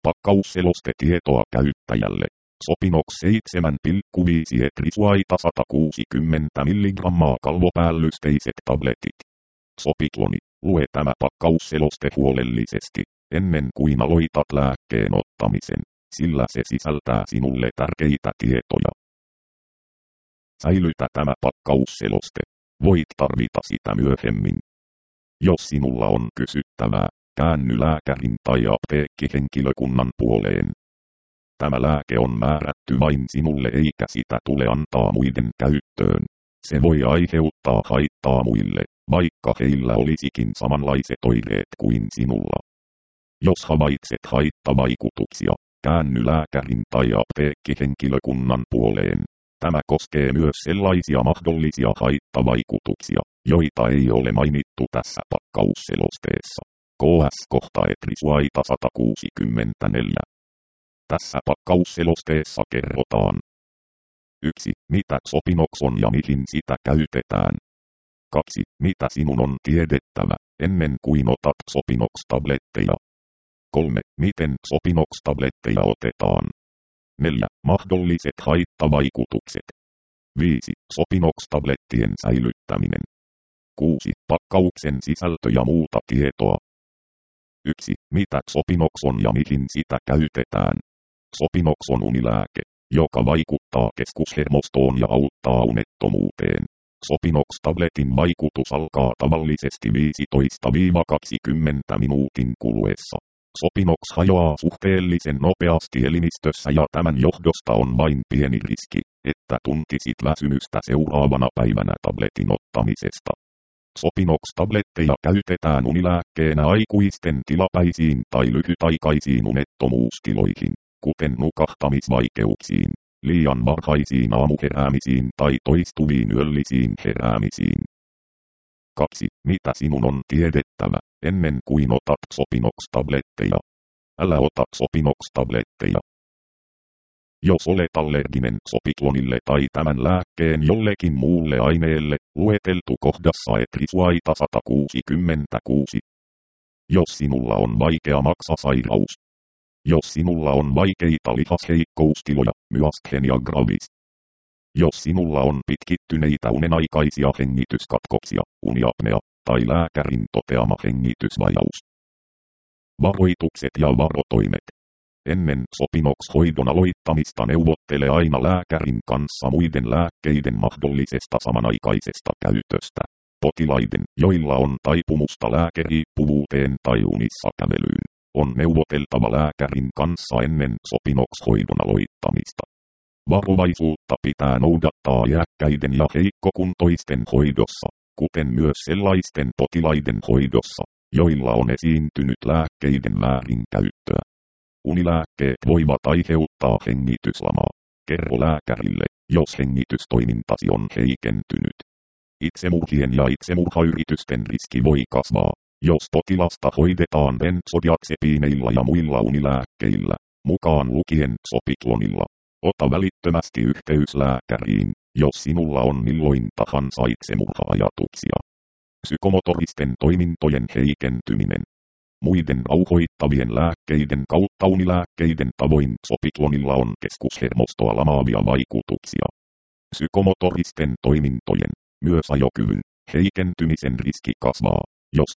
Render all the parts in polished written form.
Pakkausselostetietoa käyttäjälle. Sopinox 7,5 etrisuaita 160 mg kalvopäällysteiset tabletit. Sopikloni, lue tämä pakkausseloste huolellisesti, ennen kuin aloitat lääkkeen ottamisen, sillä se sisältää sinulle tärkeitä tietoja. Säilytä tämä pakkausseloste. Voit tarvita sitä myöhemmin. Jos sinulla on kysyttävää, käänny lääkärin tai apteekkihenkilökunnan puoleen. Tämä lääke on määrätty vain sinulle eikä sitä tule antaa muiden käyttöön. Se voi aiheuttaa haittaa muille, vaikka heillä olisikin samanlaiset oireet kuin sinulla. Jos havaitset haittavaikutuksia, käänny lääkärin tai apteekkihenkilökunnan puoleen. Tämä koskee myös sellaisia mahdollisia haittavaikutuksia, joita ei ole mainittu tässä pakkausselosteessa. KS-kohta etrisuaita 164. Tässä pakkausselosteessa kerrotaan. 1. Mitä Sopinox on ja mihin sitä käytetään. 2. Mitä sinun on tiedettävä, ennen kuin otat Sopinox-tabletteja. 3. Miten Sopinox-tabletteja otetaan. 4. Mahdolliset haittavaikutukset. 5. Sopinox-tablettien säilyttäminen. 6. Pakkauksen sisältö ja muuta tietoa. 1. Mitä Sopinox on ja mihin sitä käytetään. Sopinox on unilääke, joka vaikuttaa keskushermostoon ja auttaa unettomuuteen. Sopinox-tabletin vaikutus alkaa tavallisesti 15–20 minuutin kuluessa. Sopinox hajoaa suhteellisen nopeasti elimistössä ja tämän johdosta on vain pieni riski, että tuntisit väsymystä seuraavana päivänä tabletin ottamisesta. Sopinox-tabletteja käytetään unilääkkeenä aikuisten tilapäisiin tai lyhytaikaisiin unettomuustiloihin, kuten nukahtamisvaikeuksiin, liian varhaisiin aamuheräämisiin tai toistuviin yöllisiin heräämisiin. 2. Mitä sinun on tiedettävä, ennen kuin otat Sopinox-tabletteja? Älä ota Sopinox-tabletteja. Jos olet allerginen Sopiklonille tai tämän lääkkeen jollekin muulle aineelle, lueteltu kohdassa etrisuaita 166. Jos sinulla on vaikea maksasairaus. Jos sinulla on vaikeita lihasheikkoustiloja, myasthenia gravis. Jos sinulla on pitkittyneitä unenaikaisia hengityskatkoksia, uniapnea, tai lääkärin toteama hengitysvajaus. Varoitukset ja varotoimet. Ennen Sopinox-hoidon aloittamista neuvottele aina lääkärin kanssa muiden lääkkeiden mahdollisesta samanaikaisesta käytöstä. Potilaiden, joilla on taipumusta lääkeriippuvuuteen tai unissa kävelyyn, on neuvoteltava lääkärin kanssa ennen Sopinox-hoidon aloittamista. Varovaisuutta pitää noudattaa iäkkäiden ja heikkokuntoisten hoidossa, kuten myös sellaisten potilaiden hoidossa, joilla on esiintynyt lääkkeiden väärinkäyttöä. Unilääkkeet voivat aiheuttaa hengityslamaa. Kerro lääkärille, jos hengitystoimintasi on heikentynyt. Itsemurhien ja itsemurhayritysten riski voi kasvaa, jos potilasta hoidetaan benzodiazepiineilla ja muilla unilääkkeillä, mukaan lukien Sopiklonilla. Ota välittömästi yhteys lääkäriin, jos sinulla on milloin tahansa itsemurha-ajatuksia. Psykomotoristen toimintojen heikentyminen. Muiden rauhoittavien lääkkeiden kautta unilääkkeiden tavoin Sopiklonilla on keskushermostoa lamaavia vaikutuksia. Psykomotoristen toimintojen, myös ajokyvyn, heikentymisen riski kasvaa, jos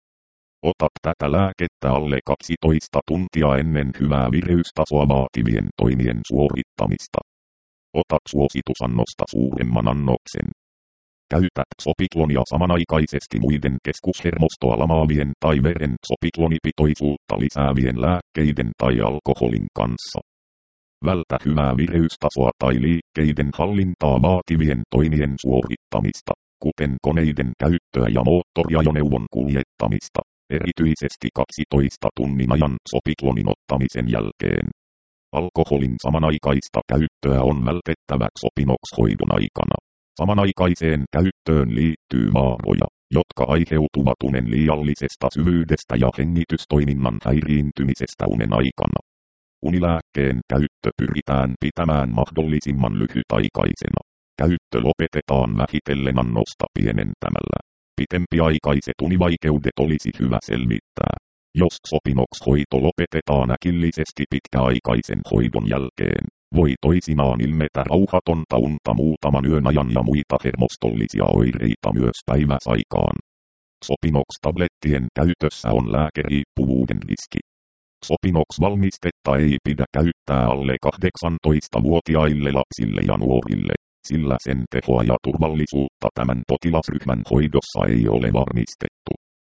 otat tätä lääkettä alle 12 tuntia ennen hyvää vireystasoa vaativien toimien suorittamista. Otat suositusannosta suuremman annoksen. Käytät Sopiklonia samanaikaisesti muiden keskushermostoa lamaavien tai veren sopiklonipitoisuutta lisäävien lääkkeiden tai alkoholin kanssa. Vältä hyvää vireystasoa tai liikkeiden hallintaa vaativien toimien suorittamista, kuten koneiden käyttöä ja moottoriajoneuvon kuljettamista, erityisesti 12 tunnin ajan Sopiklonin ottamisen jälkeen. Alkoholin samanaikaista käyttöä on vältettävä Sopinox-hoidon aikana. Samanaikaiseen käyttöön liittyy vaaroja, jotka aiheutuvat unen liiallisesta syvyydestä ja hengitystoiminnan häiriintymisestä unen aikana. Unilääkkeen käyttö pyritään pitämään mahdollisimman lyhytaikaisena. Käyttö lopetetaan vähitellen annosta pienentämällä. Pitempiaikaiset univaikeudet olisi hyvä selvittää. Jos Sopinox-hoito lopetetaan äkillisesti pitkäaikaisen hoidon jälkeen, voi toisinaan ilmetä rauhatonta unta muutaman yön ajan ja muita hermostollisia oireita myös päiväsaikaan. Sopinox-tablettien käytössä on lääkeriippuvuuden riski. Sopinox-valmistetta ei pidä käyttää alle 18-vuotiaille lapsille ja nuorille, sillä sen tehoa ja turvallisuutta tämän potilasryhmän hoidossa ei ole varmistettu.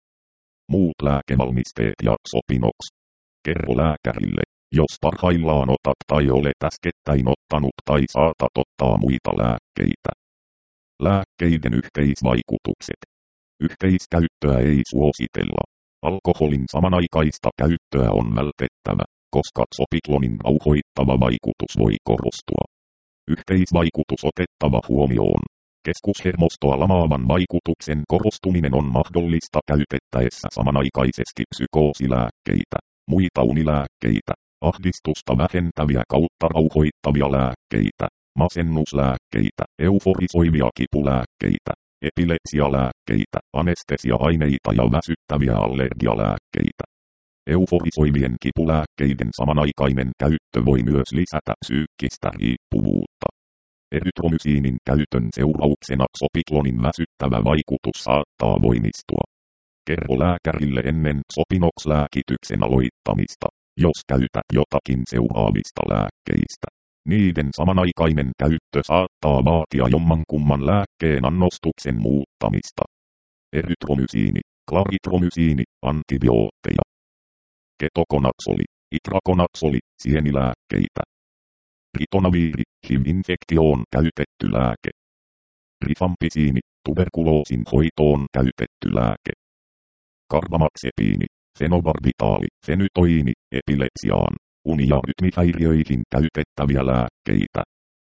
Muut lääkevalmisteet ja Sopinox. Kerro lääkärille, jos parhaillaan otat tai olet äskettäin ottanut tai saatat ottaa muita lääkkeitä. Lääkkeiden yhteisvaikutukset. Yhteiskäyttöä ei suositella. Alkoholin samanaikaista käyttöä on vältettävä, koska Sopiklonin rauhoittava vaikutus voi korostua. Yhteisvaikutus otettava huomioon. Keskushermostoa lamaavan vaikutuksen korostuminen on mahdollista käytettäessä samanaikaisesti psykoosilääkkeitä, muita unilääkkeitä, ahdistusta vähentäviä kautta rauhoittavia lääkkeitä, masennuslääkkeitä, euforisoivia kipulääkkeitä, epilepsialääkkeitä, anestesia-aineita ja väsyttäviä allergialääkkeitä. Euforisoivien kipulääkkeiden samanaikainen käyttö voi myös lisätä psyykkistä riippuvuutta. Erytromysiinin käytön seurauksena Sopiklonin väsyttävä vaikutus saattaa voimistua. Kerro lääkärille ennen Sopinox-lääkityksen aloittamista, jos käytät jotakin seuraavista lääkkeistä. Niiden samanaikainen käyttö saattaa vaatia jommankumman lääkkeen annostuksen muuttamista. Erytromysiini, klaritromysiini, antibiootteja. Ketokonatsoli, itrakonatsoli, sienilääkkeitä. Ritonaviiri, HIV-infektioon käytetty lääke. Rifampisiini, tuberkuloosin hoitoon käytetty lääke. Karbamaxepiini, fenobarbitaali, fenytoiini, epilepsiaan, uni- ja rytmihäiriöihin käytettäviä lääkkeitä.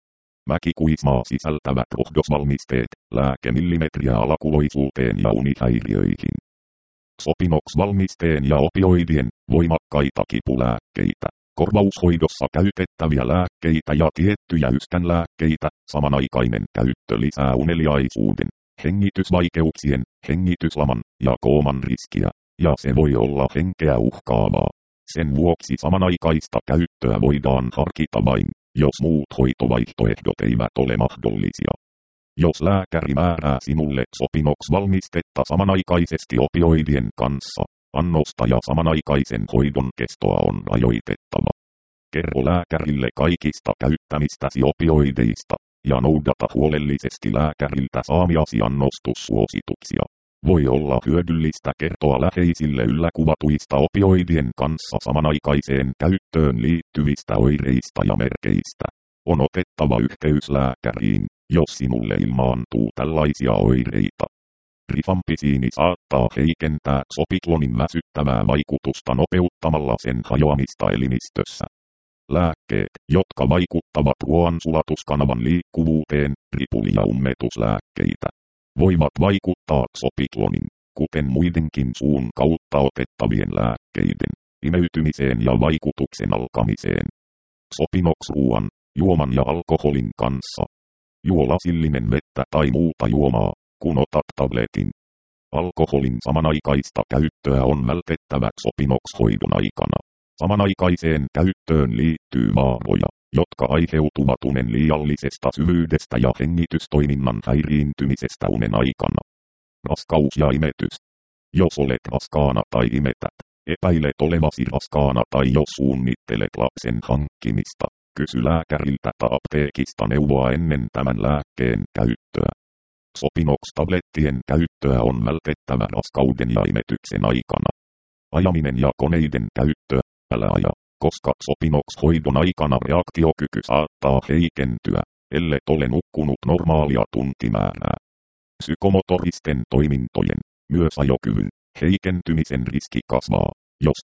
Mäkikuismaa sisältävät rohdosvalmisteet, lääkemillimetriä alakuloisuuteen ja unihäiriöihin. Sopinox-valmisteen ja opioidien, voimakkaita kipulääkkeitä. Korvaushoidossa käytettäviä lääkkeitä ja tiettyjä yskänlääkkeitä, samanaikainen käyttö lisää uneliaisuuden, hengitysvaikeuksien, hengityslaman ja kooman riskiä, ja se voi olla henkeä uhkaavaa. Sen vuoksi samanaikaista käyttöä voidaan harkita vain, jos muut hoitovaihtoehdot eivät ole mahdollisia. Jos lääkäri määrää sinulle Sopinox-valmistetta samanaikaisesti opioidien kanssa, annosta ja samanaikaisen hoidon kestoa on rajoitettava. Kerro lääkärille kaikista käyttämistäsi opioideista, ja noudata huolellisesti lääkäriltä saamiasi annostussuosituksia. Voi olla hyödyllistä kertoa läheisille ylläkuvatuista opioidien kanssa samanaikaiseen käyttöön liittyvistä oireista ja merkeistä. On otettava yhteys lääkäriin, jos sinulle ilmaantuu tällaisia oireita. Rifampisiini saattaa heikentää Sopiklonin väsyttävää vaikutusta nopeuttamalla sen hajoamista elimistössä. Lääkkeet, jotka vaikuttavat ruoansulatuskanavan liikkuvuuteen, ripuli- ja ummetuslääkkeitä, voivat vaikuttaa Sopiklonin, kuten muidenkin suun kautta otettavien lääkkeiden, imeytymiseen ja vaikutuksen alkamiseen. Sopinox-ruoan, juoman ja alkoholin kanssa. Juo lasillinen vettä tai muuta juomaa, kun otat tabletin. Alkoholin samanaikaista käyttöä on vältettävä Sopinox-hoidon aikana. Samanaikaiseen käyttöön liittyy vaaroja, jotka aiheutuvat unen liiallisesta syvyydestä ja hengitystoiminnan häiriintymisestä unen aikana. Raskaus ja imetys. Jos olet raskaana tai imetät, epäilet olevasi raskaana tai jos suunnittelet lapsen hankkimista, kysy lääkäriltä tai apteekista neuvoa ennen tämän lääkkeen käyttöä. Sopinox-tablettien käyttöä on vältettävä raskauden ja imetyksen aikana. Ajaminen ja koneiden käyttö, älä aja, koska Sopinox-hoidon aikana reaktiokyky saattaa heikentyä, ellet ole nukkunut normaalia tuntimäärää. Psykomotoristen toimintojen, myös ajokyvyn, heikentymisen riski kasvaa, jos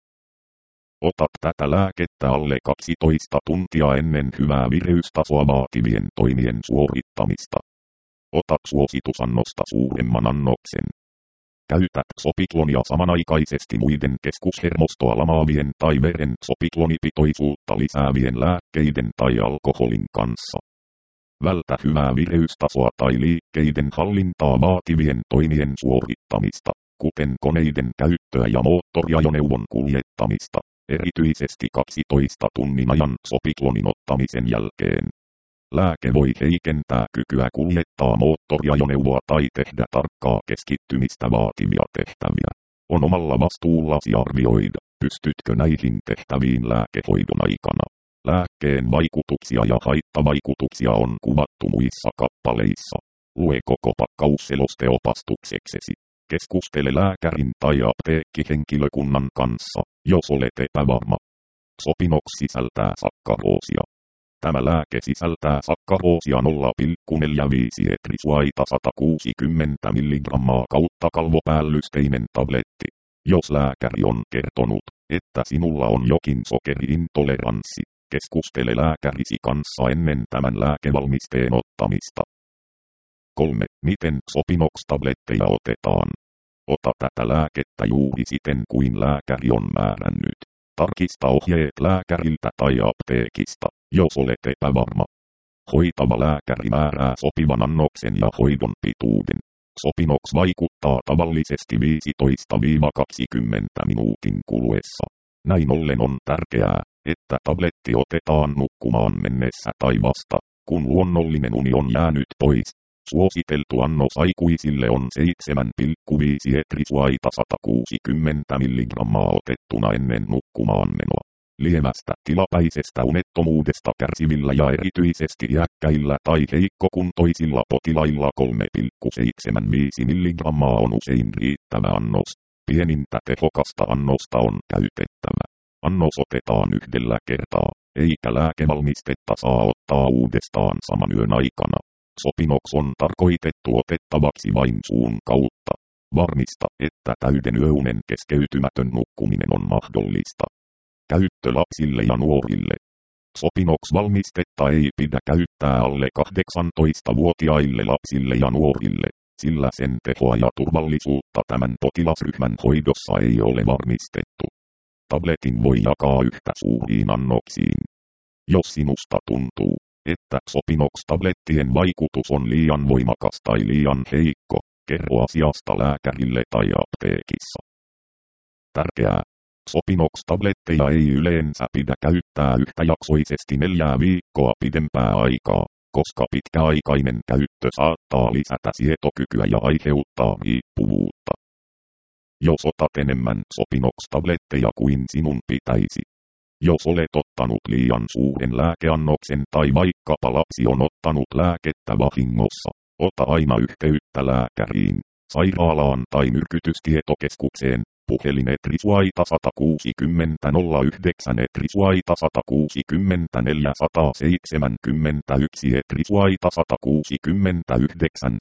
otat tätä lääkettä alle 12 tuntia ennen hyvää vireystasoa vaativien toimien suorittamista. Ota suositusannosta suuremman annoksen. Käytät Sopiklonia samanaikaisesti muiden keskushermostoa lamaavien tai veren sopiklonipitoisuutta lisäävien lääkkeiden tai alkoholin kanssa. Vältä hyvää vireystasoa tai liikkeiden hallintaa vaativien toimien suorittamista, kuten koneiden käyttöä ja moottoriajoneuvon kuljettamista, erityisesti 12 tunnin ajan sopiklonin ottamisen jälkeen. Lääke voi heikentää kykyä kuljettaa moottoriajoneuvoa tai tehdä tarkkaa keskittymistä vaativia tehtäviä. On omalla vastuullasi arvioida, pystytkö näihin tehtäviin lääkehoidon aikana. Lääkkeen vaikutuksia ja haittavaikutuksia on kuvattu muissa kappaleissa. Lue koko pakkausseloste opastukseksesi. Keskustele lääkärin tai apteekkihenkilökunnan kanssa, jos olet epävarma. Sopinox sisältää sakkaroosia. Tämä lääke sisältää sakkaroosia 0,45 etrisuaita 160 mg kautta kalvopäällysteinen tabletti. Jos lääkäri on kertonut, että sinulla on jokin sokeriintoleranssi, keskustele lääkärisi kanssa ennen tämän lääkevalmisteen ottamista. 3. Miten Sopinox-tabletteja otetaan? Ota tätä lääkettä juuri siten kuin lääkäri on määrännyt. Tarkista ohjeet lääkäriltä tai apteekista, jos olet epävarma. Hoitava lääkäri määrää sopivan annoksen ja hoidon pituuden. Sopinox vaikuttaa tavallisesti 15–20 minuutin kuluessa. Näin ollen on tärkeää, että tabletti otetaan nukkumaan mennessä tai vasta, kun luonnollinen uni on jäänyt pois. Suositeltu annos aikuisille on 7,5 etrisuaita 160 mg otettuna ennen nukkumaanmenoa. Lievästä tilapäisestä unettomuudesta kärsivillä ja erityisesti iäkkäillä tai heikkokuntoisilla potilailla 3,75 mg on usein riittävä annos. Pienintä tehokasta annosta on käytettävä. Annos otetaan yhdellä kertaa, eikä lääkevalmistetta saa ottaa uudestaan saman yön aikana. Sopinox on tarkoitettu otettavaksi vain suun kautta. Varmista, että täyden yöunen keskeytymätön nukkuminen on mahdollista. Käyttö lapsille ja nuorille. Sopinox-valmistetta ei pidä käyttää alle 18-vuotiaille lapsille ja nuorille, sillä sen tehoa ja turvallisuutta tämän potilasryhmän hoidossa ei ole varmistettu. Tabletin voi jakaa yhtä suuriin annoksiin. Jos sinusta tuntuu, että Sopinox-tablettien vaikutus on liian voimakas tai liian heikko, kerro asiasta lääkärille tai apteekissa. Tärkeää. Sopinox-tabletteja ei yleensä pidä käyttää yhtäjaksoisesti 4 viikkoa pidempää aikaa, koska pitkäaikainen käyttö saattaa lisätä sietokykyä ja aiheuttaa riippuvuutta. Jos otat enemmän Sopinox-tabletteja kuin sinun pitäisi. Jos olet ottanut liian suuren lääkeannoksen tai vaikkapa lapsi on ottanut lääkettä vahingossa, ota aina yhteyttä lääkäriin, sairaalaan tai myrkytystietokeskukseen. Puhelin etrisuaita 160 09 etrisuaita 164 171 etrisuaita 169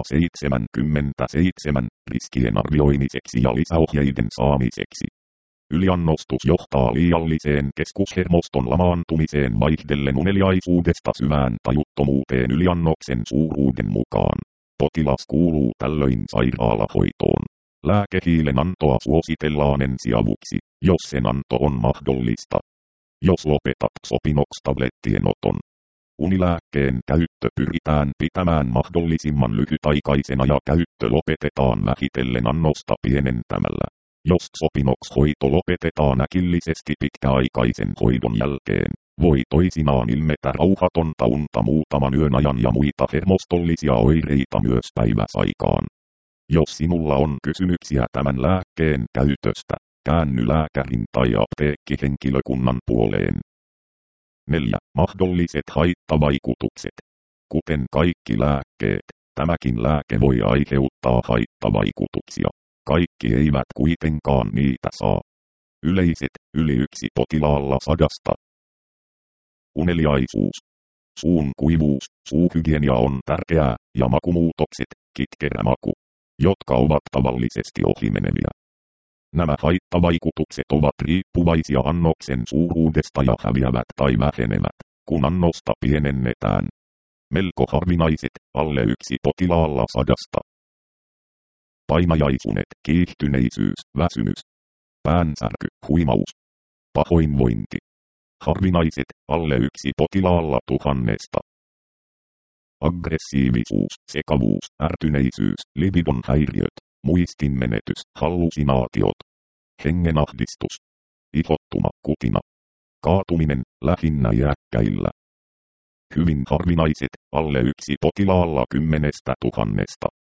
177 riskien arvioimiseksi ja lisäohjeiden saamiseksi. Yliannostus johtaa liialliseen keskushermoston lamaantumiseen vaihdellen uneliaisuudesta syvään tajuttomuuteen yliannoksen suuruuden mukaan. Potilas kuuluu tällöin sairaalahoitoon. Lääkehiilen antoa suositellaan ensiavuksi, jos sen anto on mahdollista. Jos lopetat Sopinox-tablettien oton, unilääkkeen käyttö pyritään pitämään mahdollisimman lyhytaikaisena ja käyttö lopetetaan vähitellen annosta pienentämällä. Jos Sopinox-hoito lopetetaan äkillisesti pitkäaikaisen hoidon jälkeen, voi toisinaan ilmetä rauhatonta unta muutaman yön ajan ja muita hermostollisia oireita myös päiväsaikaan. Jos sinulla on kysymyksiä tämän lääkkeen käytöstä, käänny lääkärin tai apteekkihenkilökunnan puoleen. 4. Mahdolliset haittavaikutukset. Kuten kaikki lääkkeet, tämäkin lääke voi aiheuttaa haittavaikutuksia. Kaikki eivät kuitenkaan niitä saa. Yleiset, yli 1 potilaalla 100. Uneliaisuus. Suun kuivuus, suuhygienia on tärkeää, ja makumuutokset, kitkerä maku, jotka ovat tavallisesti ohimeneviä. Nämä haittavaikutukset ovat riippuvaisia annoksen suuruudesta ja häviävät tai vähenevät, kun annosta pienennetään. Melko harvinaiset, alle 1 potilaalla 100. Painajaisunet, kiihtyneisyys, väsymys, päänsärky, huimaus, pahoinvointi. Harvinaiset, alle 1 potilaalla 1000. Aggressiivisuus, sekavuus, ärtyneisyys, libidon häiriöt, muistinmenetys, hallusinaatiot, hengenahdistus, ihottuma, kutina, kaatuminen, lähinnä iäkkäillä. Hyvin harvinaiset, alle 1 potilaalla 10 000.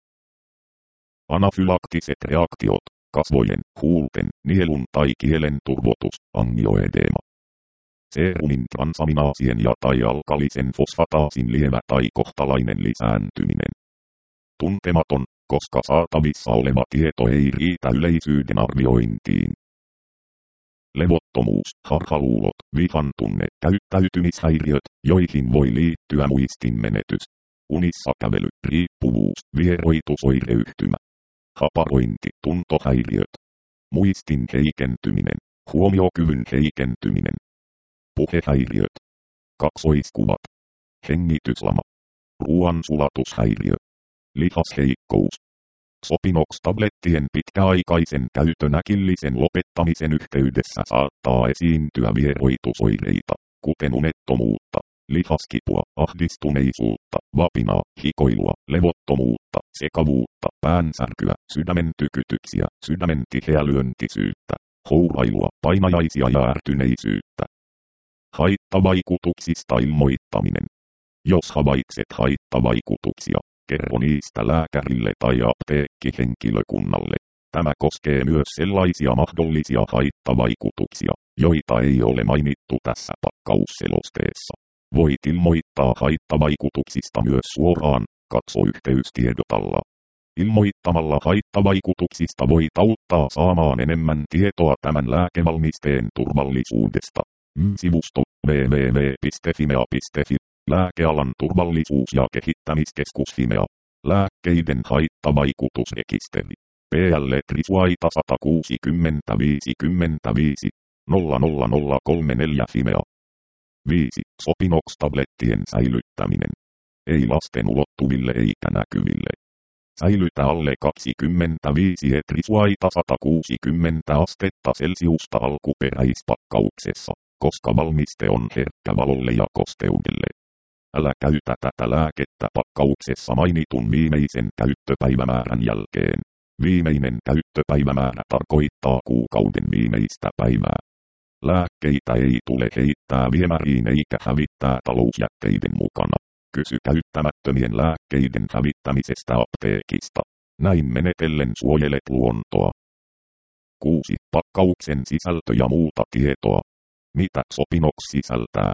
Anafylaktiset reaktiot, kasvojen, huulten, nielun tai kielen turvotus, angioedeema. Serumin transaminaasien ja tai alkalisen fosfataasin lievä tai kohtalainen lisääntyminen. Tuntematon, koska saatavissa oleva tieto ei riitä yleisyyden arviointiin. Levottomuus, harhaluulot, vihan tunne, käyttäytymishäiriöt, joihin voi liittyä muistinmenetys. Unissa kävely, riippuvuus, vieroitusoireyhtymä. Haparointi, tuntohäiriöt. Muistin heikentyminen, huomiokyvyn heikentyminen. Puhehäiriöt. Kaksoiskuvat. Hengityslama. Ruoansulatushäiriö. Lihasheikkous. Sopinox-tablettien pitkäaikaisen käytön äkillisen lopettamisen yhteydessä saattaa esiintyä vieroitusoireita, kuten unettomuutta, lihaskipua, ahdistuneisuutta, vapinaa, hikoilua, levottomuutta, sekavuutta, päänsärkyä, sydämen tykytyksiä, sydämen tiheälyöntisyyttä, hourailua, painajaisia ja ärtyneisyyttä. Haittavaikutuksista ilmoittaminen. Jos havaitset haittavaikutuksia, kerro niistä lääkärille tai apteekkihenkilökunnalle. Tämä koskee myös sellaisia mahdollisia haittavaikutuksia, joita ei ole mainittu tässä pakkausselosteessa. Voit ilmoittaa haittavaikutuksista myös suoraan, katso yhteystiedot alla. Ilmoittamalla haittavaikutuksista voit auttaa saamaan enemmän tietoa tämän lääkevalmisteen turvallisuudesta. Sivusto www.fimea.fi. Lääkealan turvallisuus- ja kehittämiskeskus Fimea. Lääkkeiden haittavaikutusrekisteri. PL Trisuaita 160 55 00034 Fimea. 5. Sopinox-tablettien säilyttäminen. Ei lasten ulottuville eikä näkyville. Säilytä alle 25 Trisuaita 160 astetta Celsiusta alkuperäispakkauksessa, koska valmiste on herkkä valolle ja kosteudelle. Älä käytä tätä lääkettä pakkauksessa mainitun viimeisen käyttöpäivämäärän jälkeen. Viimeinen käyttöpäivämäärä tarkoittaa kuukauden viimeistä päivää. Lääkkeitä ei tule heittää viemäriin eikä hävittää talousjätteiden mukana. Kysy käyttämättömien lääkkeiden hävittämisestä apteekista. Näin menetellen suojelet luontoa. 6. Pakkauksen sisältö ja muuta tietoa. Mitä Sopinox sisältää?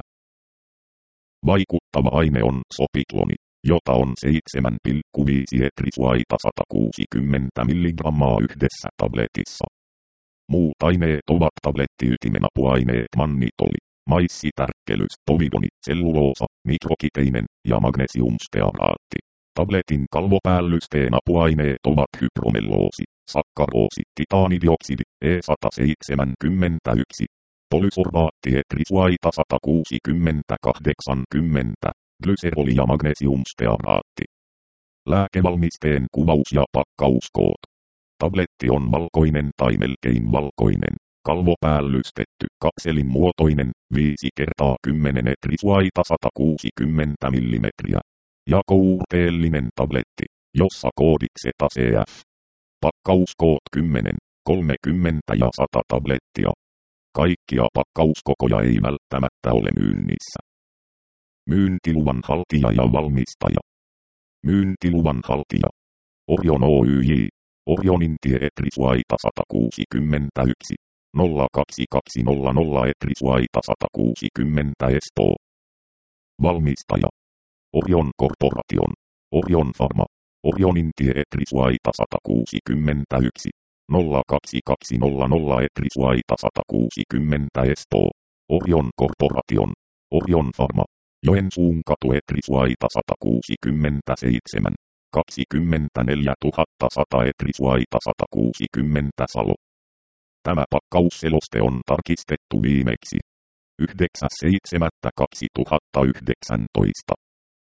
Vaikuttava aine on sopikloni, jota on 7,5 Trisuaita 160 mg yhdessä tabletissa. Muut aineet ovat tablettiytimen apuaineet mannitoli, maissitärkkelys, povidoni, selluloosa, mikrokiteinen ja magnesiumstearaatti. Tabletin kalvopäällysten apuaineet ovat hypromelloosi, sakkaroosi, titaanidioksidi, E171, polysorbaatti Trisuaita 160-80, glyseroli ja magnesiumstearaatti. Lääkevalmisteen kuvaus ja pakkauskoot. Tabletti on valkoinen tai melkein valkoinen, kalvopäällystetty, kapselin muotoinen, 5x10 Trisuaita 160 mm. Jakouurteellinen tabletti, jossa koodikseta CF. Pakkauskoot 10, 30 ja 100 tablettia. Kaikkia pakkauskokoja ei välttämättä ole myynnissä. Myyntiluvan haltija ja valmistaja. Myyntiluvan haltija. Orion Oyj. Orionintie Trisuaita 161. 02200 Trisuaita 160 Espoo. Valmistaja. Orion Corporation. Orion Pharma. Orionintie Trisuaita 161. 02200 Trisuaita 160 Espoo. Orion Corporation. Orion Pharma. Joensuun katu Trisuaita 167. 24 100 Trisuaita 160 Salo. Tämä pakkausseloste on tarkistettu viimeksi 9.7.2019.